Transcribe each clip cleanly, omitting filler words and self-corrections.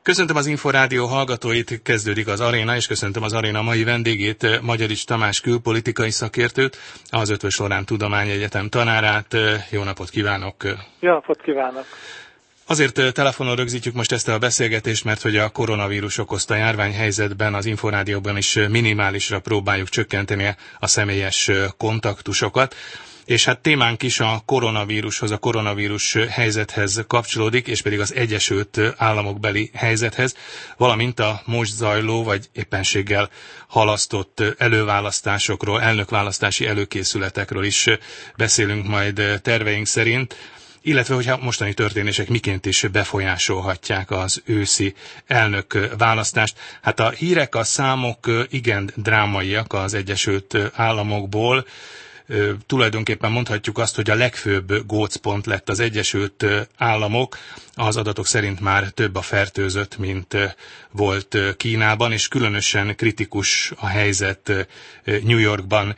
Köszöntöm az Inforádió hallgatóit, kezdődik az Aréna, és köszöntöm az Aréna mai vendégét, Magyarics Tamás külpolitikai szakértőt, az Eötvös Loránd Tudományegyetem tanárát. Jó napot kívánok! Jó napot kívánok! Azért telefonon rögzítjük most ezt a beszélgetést, mert hogy a koronavírus okozta járványhelyzetben az Inforádióban is minimálisra próbáljuk csökkenteni a személyes kontaktusokat. És hát témánk is a koronavírushoz, a koronavírus helyzethez kapcsolódik, és pedig az Egyesült Államok beli helyzethez, valamint a most zajló, vagy éppenséggel halasztott előválasztásokról, elnökválasztási előkészületekről is beszélünk majd terveink szerint, illetve hogy a mostani történések miként is befolyásolhatják az őszi elnökválasztást. Hát a hírek, a számok igen drámaiak az Egyesült Államokból. Tulajdonképpen mondhatjuk azt, hogy a legfőbb gócpont lett az Egyesült Államok. Az adatok szerint már több a fertőzött, mint volt Kínában, és különösen kritikus a helyzet New Yorkban.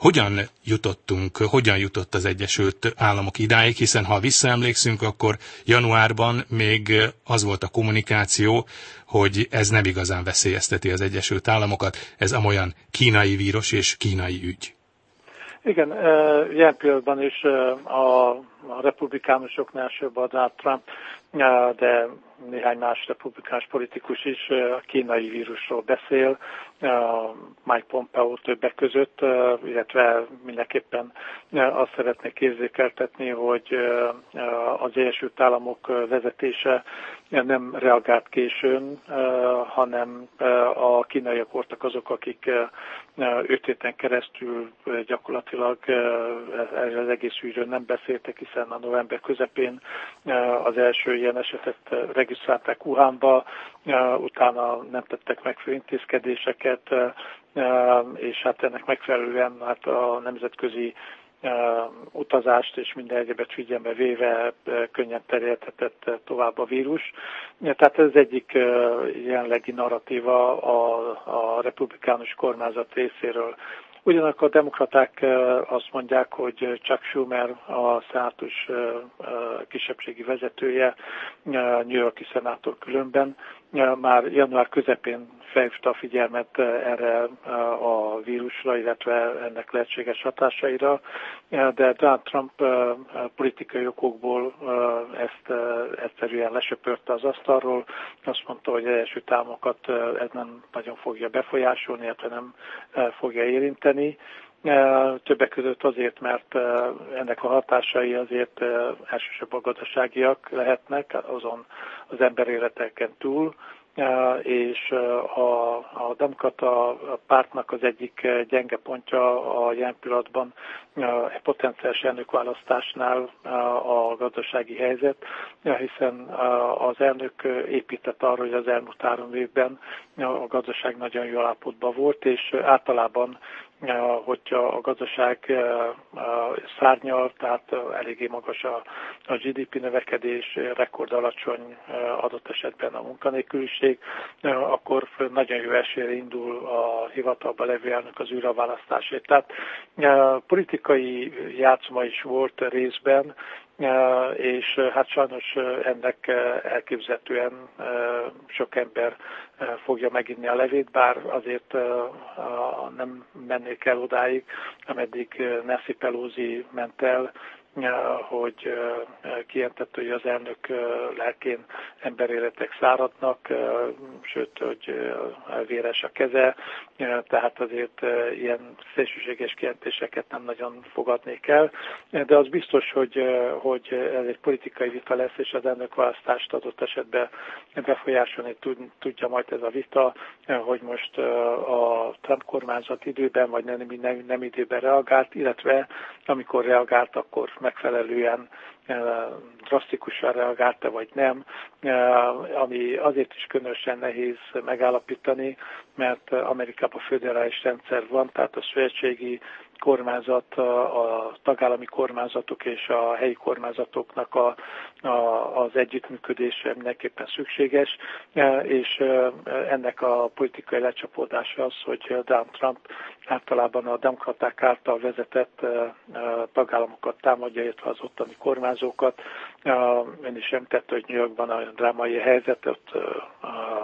Hogyan jutott az Egyesült Államok idáig, hiszen ha visszaemlékszünk, akkor januárban még az volt a kommunikáció, hogy ez nem igazán veszélyezteti az Egyesült Államokat, ez amolyan kínai vírus és kínai ügy. Igen, ilyen pillanatban is a republikánusoknál söbb a Donald Trump, de néhány más republikánus politikus is a kínai vírusról beszél, Mike Pompeo többek között, illetve mindenképpen azt szeretnék érzékeltetni, hogy az Egyesült Államok vezetése nem reagált későn, hanem a kínaiak voltak azok, akik 5 héten keresztül gyakorlatilag erről az egész ügyről nem beszéltek, hiszen a november közepén az első ilyen esetet regisztrálták Wuhanba, utána nem tettek meg intézkedéseket, és hát ennek megfelelően hát a nemzetközi utazást és minden egyebet figyelembe véve könnyen terjedhetett tovább a vírus. Tehát ez egyik jelenlegi narratíva a republikánus kormányzat részéről. Ugyanakkor a demokraták azt mondják, hogy Chuck Schumer, a szenátus kisebbségi vezetője, New York-i szenátor különben, már január közepén felhívta a figyelmet erre a vírusra, illetve ennek lehetséges hatásaira, de Donald Trump politikai okokból ezt egyszerűen lesöpörte az asztalról. Azt mondta, hogy az Egyesült Államokat ez nem nagyon fogja befolyásolni, illetve nem fogja érinteni. Többek között azért, mert ennek a hatásai azért elsősorban gazdaságiak lehetnek, azon az emberéleteken túl, és a demokrata pártnak az egyik gyenge pontja a jelen pillanatban egy potenciális elnökválasztásnál a gazdasági helyzet, hiszen az elnök épített arra, hogy az elmúlt 3 évben a gazdaság nagyon jó állapotban volt, és általában hogyha a gazdaság szárnyal, tehát eléggé magas a GDP növekedés, rekord alacsony adott esetben a munkanélküliség, akkor nagyon jó esélyre indul a hivatalban levő elnök az újraválasztásért. Tehát politikai játszma is volt részben, és hát sajnos ennek elképzelhetően sok ember fogja meginni a levét, bár azért nem mennék el odáig, ameddig Nancy Pelosi ment el, hogy kijelentette, hogy az elnök lelkén emberéletek száradnak, sőt, hogy véres a keze, tehát azért ilyen szélsőséges kijelentéseket nem nagyon fogadnék el, de az biztos, hogy ez egy politikai vita lesz, és az elnökválasztást adott esetben befolyásolni tudja majd ez a vita, hogy most a Trump kormányzat időben, vagy nem időben reagált, illetve amikor reagált, akkor megfelelően drasztikusan reagálta, vagy nem, ami azért is különösen nehéz megállapítani, mert Amerikában föderális rendszer van, tehát a szövetségi kormányzat, a tagállami kormányzatok és a helyi kormányzatoknak az együttműködése mindenképpen szükséges, és ennek a politikai lecsapódása az, hogy Donald Trump általában a demokraták által vezetett tagállamokat támadja, illetve az ottani kormányzókat. Ön is említette, hogy New Yorkban a drámai helyzet, ott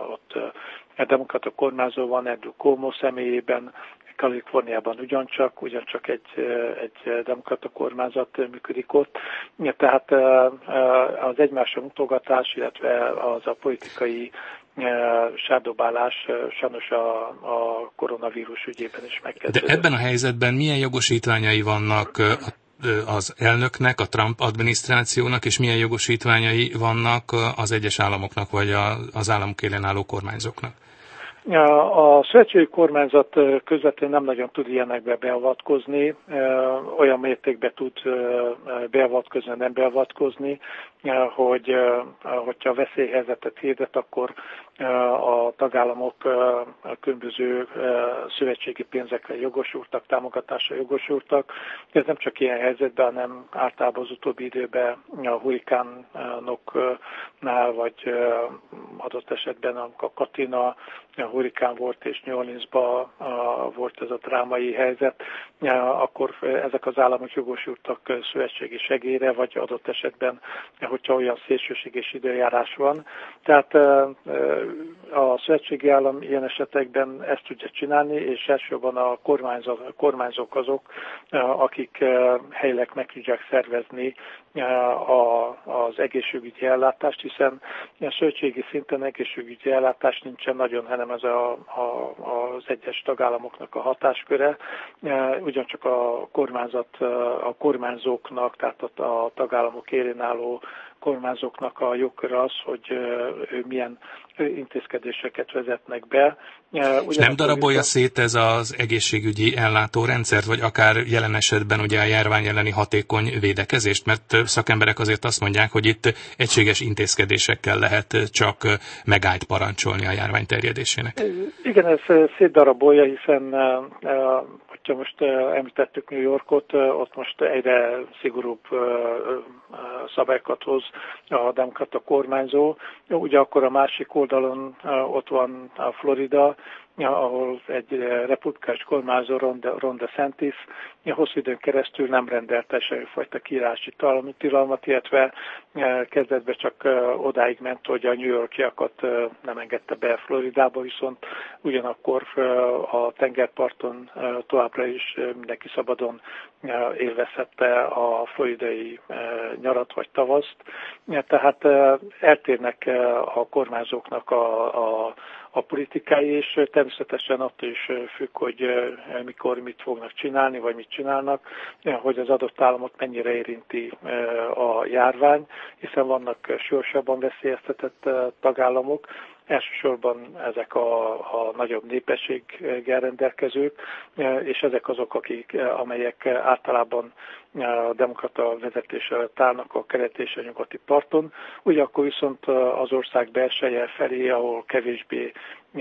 demokrata kormányzó van, Andrew Cuomo személyében, Kaliforniában ugyancsak egy demokrata kormányzat működik ott. Tehát az egymásra mutogatás, illetve az a politikai sárdobálás sajnos a koronavírus ügyében is megkezdődött. De ebben a helyzetben milyen jogosítványai vannak az elnöknek, a Trump adminisztrációnak, és milyen jogosítványai vannak az egyes államoknak, vagy az államok élen álló kormányzóknak? A szövetségi kormányzat közvetlenül nem nagyon tud ilyenekbe beavatkozni, olyan mértékben tud beavatkozni, nem beavatkozni, hogyha veszélyhelyzetet hirdet, akkor a tagállamok különböző szövetségi pénzekre jogosultak, támogatásra jogosultak. Ez nem csak ilyen helyzetben, hanem általában az utóbbi időben a hurrikánoknál, vagy adott esetben a Katrina hurrikán volt, és New Orleansban volt ez a drámai helyzet, akkor ezek az államok jogosultak szövetségi segélyre, vagy adott esetben, hogyha olyan szélsőséges időjárás van. Tehát a szövetségi állam ilyen esetekben ezt tudja csinálni, és elsősorban a kormányzók azok, akik helyileg meg tudják szervezni az egészségügyi ellátást, hiszen a szövetségi szinten egészségügyi ellátás nincsen nagyon, hanem ez az egyes tagállamoknak a hatásköre. Ugyancsak a kormányzóknak, tehát a tagállamok élén álló kormányzóknak a jogköre az, hogy ő milyen intézkedéseket vezetnek be. És nem darabolja szét ez az egészségügyi ellátórendszert, vagy akár jelen esetben ugye a járvány elleni hatékony védekezést? Mert szakemberek azért azt mondják, hogy itt egységes intézkedésekkel lehet csak megállt parancsolni a járvány terjedésének. Igen, ez szétdarabolja, hiszen hogyha most említettük New Yorkot, ott most egyre szigorúbb szabályokat hoz a demokrata kormányzó. Ugye akkor a másik oldalon ott van a Florida, ahol egy republikánus kormányzó Ron DeSantis hosszú időn keresztül nem rendelte semmifajta kiírási tilalmat, illetve kezdetben csak odáig ment, hogy a New Yorkiakat nem engedte be Floridába, viszont ugyanakkor a tengerparton továbbra is mindenki szabadon élvezhette a floridai nyarat vagy tavaszt. Tehát eltérnek a kormányzóknak a politikái, és természetesen attól is függ, hogy mikor mit fognak csinálni, vagy mit csinálnak, hogy az adott államot mennyire érinti a járvány, hiszen vannak súlyosabban veszélyeztetett tagállamok, elsősorban ezek a nagyobb népességgel rendelkezők, és ezek azok, amelyek általában a demokrata vezetés alatt állnak a keleti és a nyugati parton. Ugyanakkor viszont az ország belseje felé, ahol kevésbé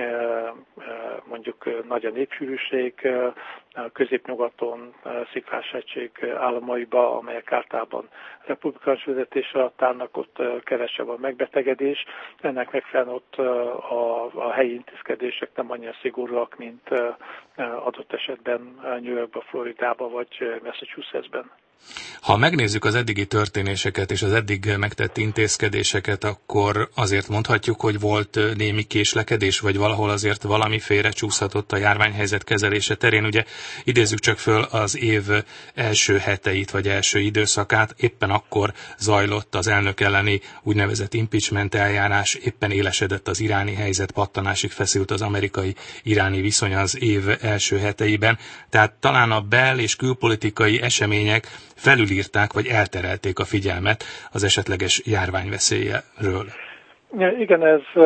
mondjuk nagy a népsűrűség, középnyugaton, Sziklás-hegység államaiba, amelyek általában republikánus vezetés alatt állnak, ott kevesebb a megbetegedés. Ennek megfelelően ott a helyi intézkedések nem annyira szigorúak, mint adott esetben New Yorkba, Floridába vagy Massachusettsben. Ha megnézzük az eddigi történéseket és az eddig megtett intézkedéseket, akkor azért mondhatjuk, hogy volt némi késlekedés, vagy valahol azért valami félrecsúszhatott a járványhelyzet kezelése terén. Ugye idézzük csak föl az év első heteit, vagy első időszakát, éppen akkor zajlott az elnök elleni úgynevezett impeachment eljárás, éppen élesedett az iráni helyzet, pattanásig feszült az amerikai-iráni viszony az év első heteiben. Tehát talán a bel- és külpolitikai események felülírták, vagy elterelték a figyelmet az esetleges járványveszélyről. Igen,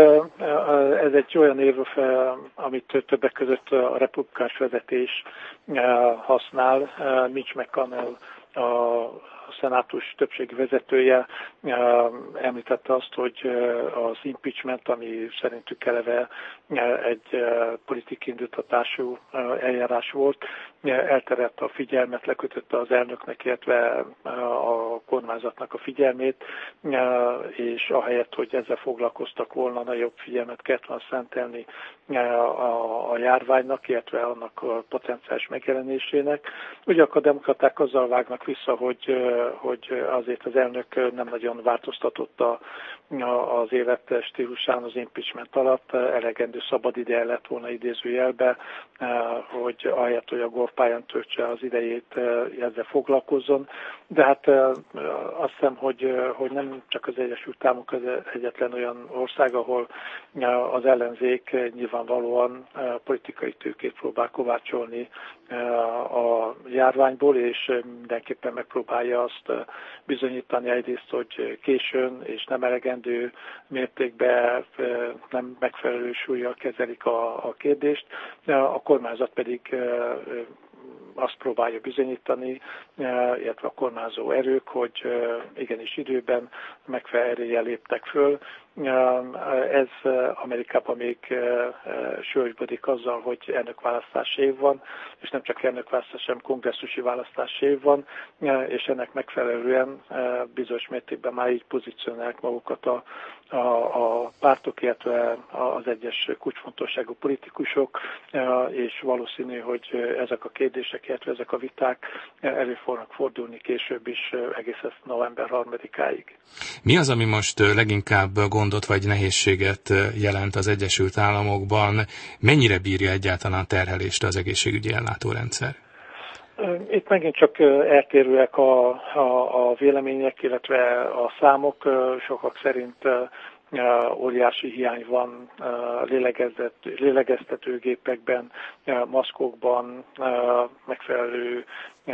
ez egy olyan érv, amit többek között a republikánus vezetés használ. Mitch McConnell, a szenátus többségi vezetője említette azt, hogy az impeachment, ami szerintük eleve egy politikai indítatású eljárás volt, elterelte a figyelmet, lekötötte az elnöknek, illetve a kormányzatnak a figyelmét, és ahelyett, hogy ezzel foglalkoztak volna, nagyobb figyelmet kellett volna szentelni a járványnak, illetve annak a potenciális megjelenésének. Ugyanakkor a demokraták azzal vágnak vissza, hogy hogy azért az elnök nem nagyon változtatott az élet stílusán az impeachment alatt, elegendő szabad ideje lett volna idézőjelbe, hogy ahelyett, hogy a golfpályán töltse az idejét, ezzel foglalkozzon. De hát azt hiszem, hogy nem csak az Egyesült Államok az egyetlen olyan ország, ahol az ellenzék nyilvánvalóan politikai tőkét próbál kovácsolni a járványból, és mindenképpen megpróbálja azt bizonyítani egyrészt, hogy későn és nem elegendő mértékben, nem megfelelő súllyal kezelik a kérdést, a kormányzat pedig azt próbálja bizonyítani, illetve a kormányzó erők, hogy igenis időben megfelelő eréllyel léptek föl. Ez Amerikában még súlyosbodik azzal, hogy elnökválasztási év van, és nem csak elnökválasztási, hanem kongresszusi választási év van, és ennek megfelelően bizonyos mértékben már így pozícionálják magukat a pártok, illetve az egyes kulcsfontosságú politikusok, és valószínű, hogy ezek a kérdések, illetve ezek a viták elő fognak fordulni később is, egészen november 3-áig. Mi az, ami most leginkább gondot vagy nehézséget jelent az Egyesült Államokban? Mennyire bírja egyáltalán a terhelést az egészségügyi ellátórendszer? Itt megint csak eltérőek a vélemények, illetve a számok. Sokak szerint óriási hiány van lélegeztetőgépekben, maszkokban, megfelelő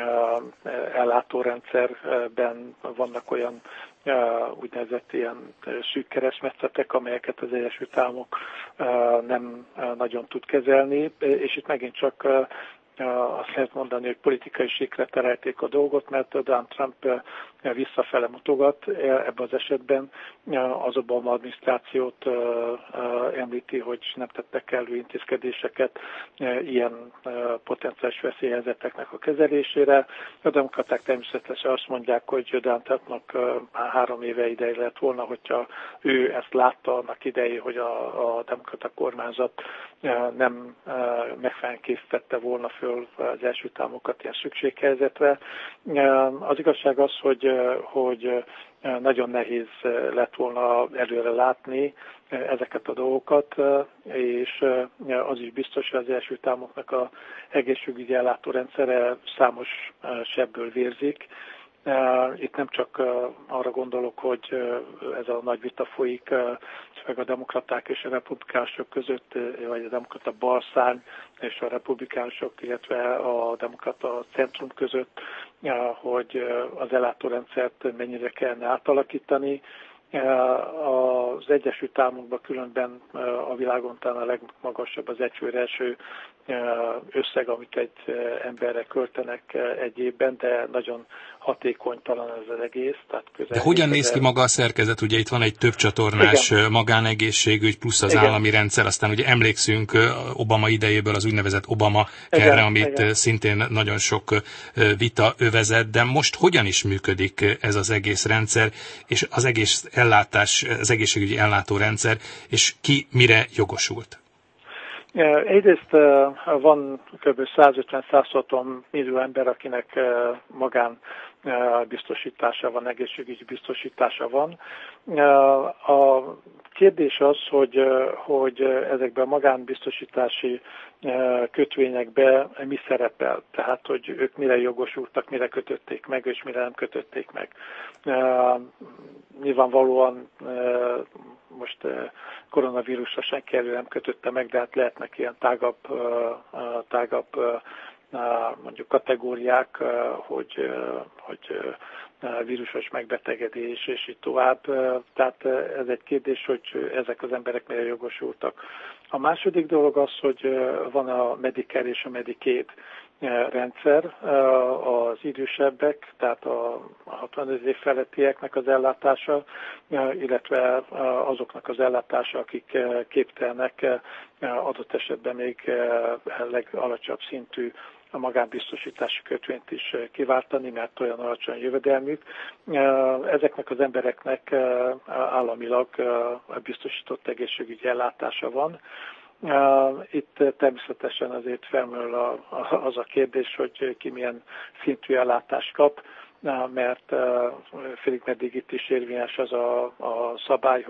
ellátórendszerben vannak olyan úgynevezett ilyen szűk keresztmetszetek, amelyeket az Egyesült Államok nem nagyon tud kezelni, és itt megint csak azt lehet mondani, hogy politikai sikre terelték a dolgot, mert Donald Trump visszafele mutogat ebben az esetben. Az Obama adminisztrációt említi, hogy nem tettek elő intézkedéseket ilyen potenciális veszélyhelyzeteknek a kezelésére. A demokraták természetesen azt mondják, hogy Donald Trumpnak 3 éve ideje lett volna, hogyha ő ezt látta annak idején, hogy a demokrata kormányzat nem megfelelően készítette volna föl az Egyesült Államokat ilyen szükséghelyzetre. Az igazság az, hogy nagyon nehéz lett volna előre látni ezeket a dolgokat, és az is biztos, hogy az Egyesült Államoknak az egészségügyi ellátórendszere számos sebből vérzik. Itt nem csak arra gondolok, hogy ez a nagy vita folyik meg a demokraták és a republikánusok között, vagy a demokrata balszárny és a republikánusok, illetve a demokrata centrum között, hogy az ellátórendszert mennyire kellene átalakítani. Az Egyesült Államokban különben a világon talán a legmagasabb az egyfőre eső összeg, amit egy emberre költenek egy évben, de nagyon hatékonytalan ez az egész. Tehát de hogyan néz ki maga a szerkezet? Ugye itt van egy több csatornás magánegészségügy plusz az állami rendszer, aztán ugye emlékszünk Obama idejéből az úgynevezett Obama care, amit szintén nagyon sok vita övezett, de most hogyan is működik ez az egész rendszer, és az egész ellátás, az egészségügyi ellátórendszer, és ki mire jogosult? Egyrészt van kb. 150-160 millió ember, akinek magán biztosítása van, egészségügyi biztosítása van. A kérdés az, hogy ezekben a magánbiztosítási kötvényekben mi szerepel, tehát hogy ők mire jogosultak, mire kötötték meg, és mire nem kötötték meg. Nyilvánvalóan most koronavírusra senki elő nem kötötte meg, de hát lehetnek ilyen tágabb mondjuk kategóriák, hogy vírusos megbetegedés, és így tovább. Tehát ez egy kérdés, hogy ezek az emberek mire jogosultak. A második dolog az, hogy van a Medicare és a Medicaid rendszer, az idősebbek, tehát a 65 év felettieknek az ellátása, illetve azoknak az ellátása, akik képtelenek adott esetben még legalacsonyabb szintű a magánbiztosítási kötvényt is kiváltani, mert olyan alacsony jövedelmük. Ezeknek az embereknek államilag biztosított egészségügyi ellátása van. Itt természetesen azért felmerül az a kérdés, hogy ki milyen szintű ellátást kap. mert félig meddig itt is érvényes az a szabály,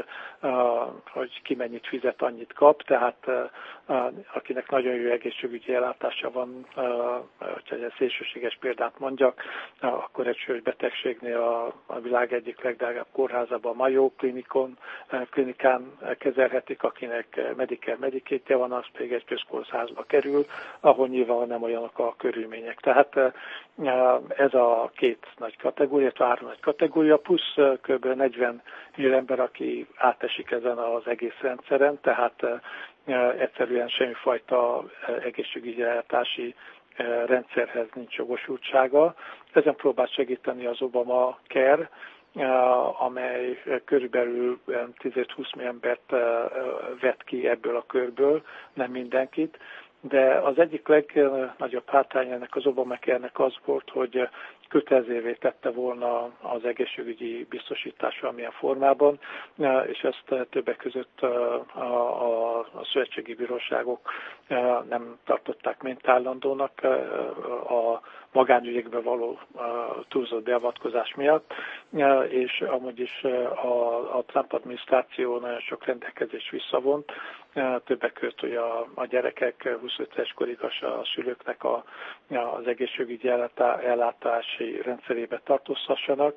hogy ki mennyit fizet, annyit kap, tehát akinek nagyon jó egészségügyi ellátása van, hogyha egy szélsőséges példát mondjak, akkor egy súlyos betegségnél a világ egyik legdrágább kórházában, a Mayo klinikán kezelhetik, akinek Medicaidje van, az pedig egy közkórházba kerül, ahol nyilván nem olyanok a körülmények. Tehát ez a két nagy kategória, három nagy kategória, plusz kb. 40 millió ember, aki átesik ezen az egész rendszeren, tehát egyszerűen semmifajta egészségügyi ellátási rendszerhez nincs jogosultsága. Ezen próbált segíteni az Obama Care, amely körülbelül 10-20 millió embert vett ki ebből a körből, nem mindenkit. De az egyik legnagyobb hátrány ennek az Obama Care-nek az volt, hogy kötelezővé tette volna az egészségügyi biztosítás valamilyen formában, és ezt többek között a szövetségi bíróságok nem tartották mintállandónak a magánügyekbe való túlzott beavatkozás miatt, és amúgy is a Trump adminisztráció nagyon sok rendelkezést visszavont, többek között, hogy a gyerekek 25 éves korig a szülőknek az egészségügyi ellátási rendszerébe tartozhassanak,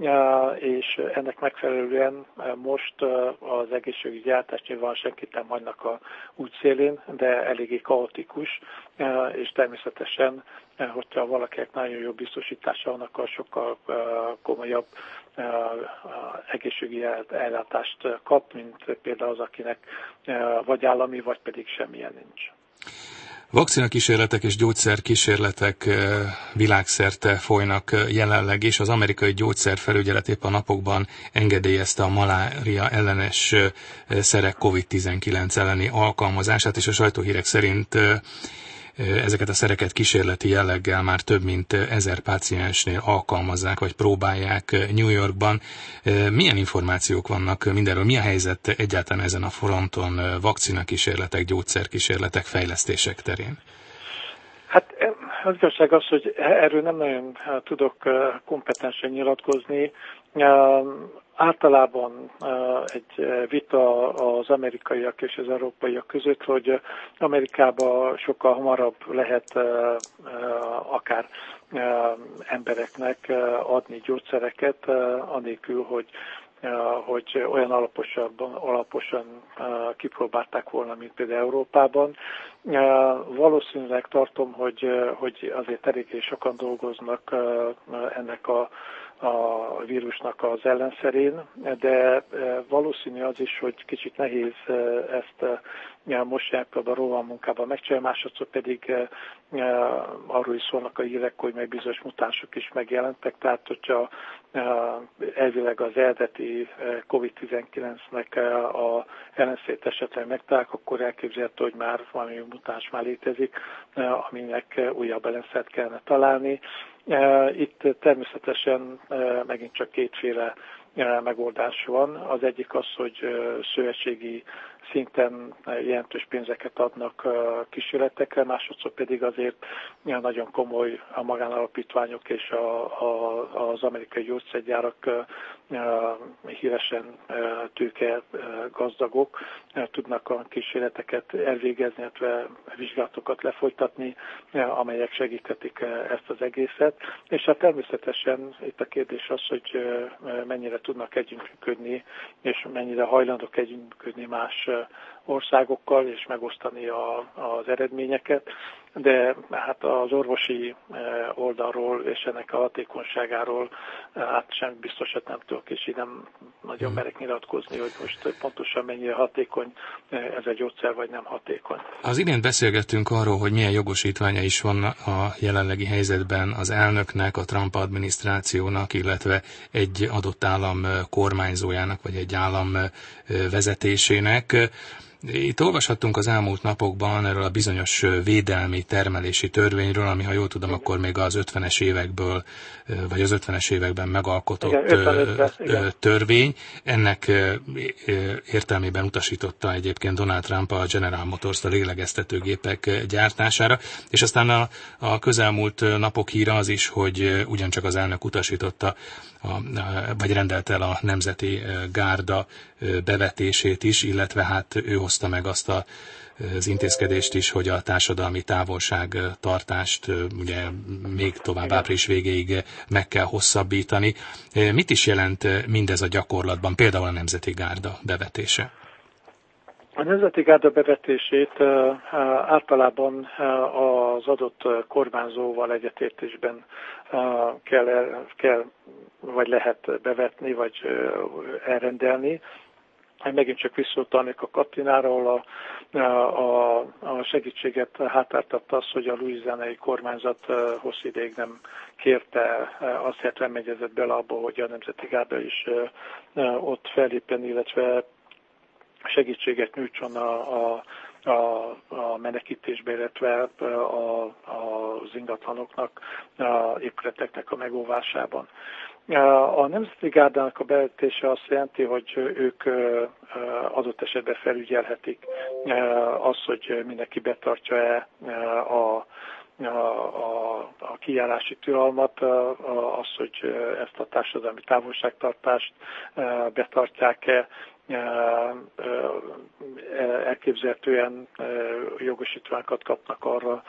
és ennek megfelelően most az egészségügyi ellátás nyilván senkit nem hagynak a útszélén, de eléggé kaotikus, és természetesen, hogyha valakinek nagyon jó biztosítása van, akkor sokkal komolyabb egészségügyi ellátást kap, mint például az, akinek vagy állami, vagy pedig semmilyen nincs. Vakcinakísérletek és gyógyszerkísérletek világszerte folynak jelenleg is. Az amerikai gyógyszerfelügyelet épp a napokban engedélyezte a malária ellenes szerek COVID-19 elleni alkalmazását, és a sajtóhírek szerint ezeket a szereket kísérleti jelleggel már több mint 1000 páciensnél alkalmazzák, vagy próbálják New Yorkban. Milyen információk vannak mindenről? Mi a helyzet egyáltalán ezen a fronton, vakcinakísérletek, gyógyszerkísérletek, fejlesztések terén? Hát az igazság az, hogy erről nem nagyon tudok kompetensen nyilatkozni. Általában egy vita az amerikaiak és az európaiak között, hogy Amerikában sokkal hamarabb lehet akár embereknek adni gyógyszereket, anélkül, hogy olyan alaposan kipróbálták volna, mint például Európában. Valószínűleg tartom, hogy azért eléggé sokan dolgoznak ennek a vírusnak az ellenszerén, de valószínű az is, hogy kicsit nehéz ezt most a rovan munkában megcsinálni, másodszor pedig arról is szólnak a hírek, hogy meg bizonyos mutánsok is megjelentek, tehát hogyha elvileg az eredeti COVID-19-nek a ellenszerét esetleg megtalálják, akkor elképzelhető, hogy már valami mutáns már létezik, aminek újabb ellenszert kellene találni. Itt természetesen megint csak kétféle megoldás van. Az egyik az, hogy szövetségi szinten jelentős pénzeket adnak kísérletekre, másodszor pedig azért nagyon komoly a magánalapítványok és az amerikai gyógyszergyárak híresen tőke gazdagok tudnak a kísérleteket elvégezni, illetve vizsgálatokat lefolytatni, amelyek segíthetik ezt az egészet. És hát természetesen itt a kérdés az, hogy mennyire tudnak együttműködni, és mennyire hajlandók együttműködni más országokkal, és megosztani az eredményeket, de hát az orvosi oldalról és ennek a hatékonyságáról hát sem biztosat nem tudok, és így nem nagyon merek nyilatkozni, hogy most pontosan mennyire hatékony ez a gyógyszer, vagy nem hatékony. Az imént beszélgettünk arról, hogy milyen jogosítványa is van a jelenlegi helyzetben az elnöknek, a Trump adminisztrációnak, illetve egy adott állam kormányzójának, vagy egy állam vezetésének. Itt olvashattunk az elmúlt napokban erről a bizonyos védelmi termelési törvényről, ami, ha jól tudom, akkor még az 50-es évekből, vagy az 50-es években megalkotott törvény. Ennek értelmében utasította egyébként Donald Trump a General Motors-t a lélegeztetőgépek gyártására, és aztán a közelmúlt napok híre az is, hogy ugyancsak az elnök utasította, vagy rendelte el a Nemzeti Gárda bevetését is, illetve hát ő hozta meg azt az intézkedést is, hogy a társadalmi távolságtartást ugye még tovább április végéig meg kell hosszabbítani. Mit is jelent mindez a gyakorlatban, például a Nemzeti Gárda bevetése? A Nemzeti Gárda bevetését általában az adott kormányzóval egyetértésben kell vagy lehet bevetni, vagy elrendelni. Megint csak visszautalnék a Katinára, ahol a segítséget hátráltatta az, hogy a louisianai kormányzat hosszú ideig nem kérte, azt nem egyezett bele abba, hogy a Nemzeti Gárda is ott fellépjen, illetve segítséget nyújtson a menekítésbe, illetve az ingatlanoknak, épületeknek a megóvásában. A Nemzeti Gárdának a bevetése azt jelenti, hogy ők adott esetben felügyelhetik azt, hogy mindenki betartja-e a kijárási tilalmat, az, hogy ezt a társadalmi távolságtartást betartják-e, elképzelhetően jogosítványokat kapnak arra,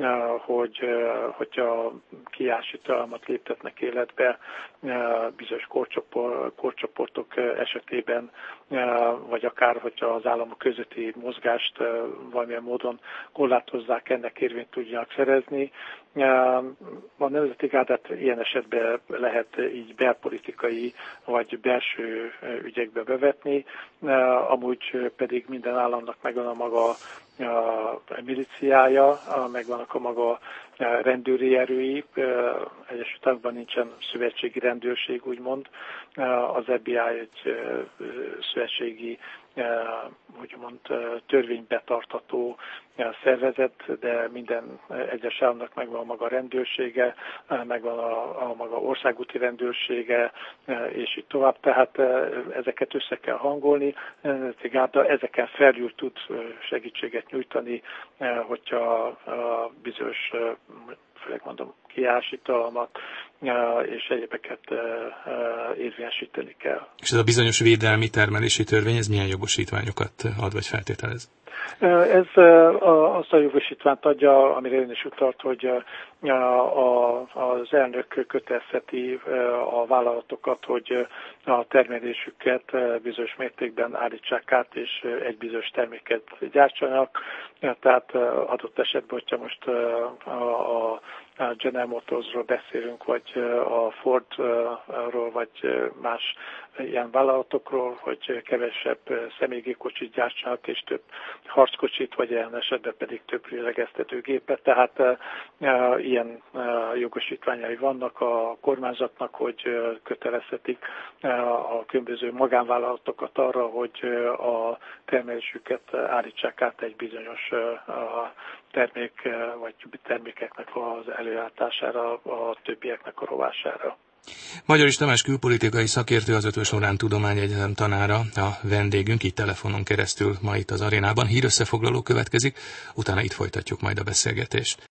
hogyha kijárási tilalmat léptetnek életbe bizonyos korcsoportok esetében, vagy akár, hogyha az államok közötti mozgást valamilyen módon korlátozzák, ennek érvényt tudjanak szerezni. A Nemzeti Gárdát ilyen esetben lehet így belpolitikai vagy belső ügyekbe bevetni, amúgy pedig minden államnak megvan a maga milíciája, megvannak a maga rendőri erői. Egyesült Államokban nincsen szövetségi rendőrség, úgymond. Az FBI egy szövetségi, úgymond törvénybetartató szervezet, de minden egyes államnak megvan a maga rendőrsége, megvan a maga országúti rendőrsége, és így tovább. Tehát ezeket össze kell hangolni. Ezeken felül tud segítséget nyújtani, hogyha bizonyos, főleg mondom, kijárási tilalmat és egyébeket érvényesíteni kell. És ez a bizonyos védelmi termelési törvény, ez milyen jogosítványokat ad vagy feltételez? Ez azt a jogosítványt adja, amire ön is utalt, hogy az elnök kötelezheti a vállalatokat, hogy a termelésüket bizonyos mértékben állítsák át, és egy bizonyos terméket gyártsanak. Tehát adott esetben, hogyha most a General Motorsról beszélünk, vagy a Fordról, vagy más ilyen vállalatokról, hogy kevesebb személygépkocsit gyártsanak, és több harckocsit, vagy ilyen esetben pedig több lélegeztetőgépet. Tehát ilyen jogosítványai vannak a kormányzatnak, hogy kötelezhetik a különböző magánvállalatokat arra, hogy a termelésüket állítsák át egy bizonyos termék, vagy termékeknek az előállítására, a többieknek a rovására. Magyaris Tamás külpolitikai szakértő, az Eötvös Loránd Tudományegyetem tanára, a vendégünk itt telefonon keresztül ma itt az arénában. Hírösszefoglaló következik, utána itt folytatjuk majd a beszélgetést.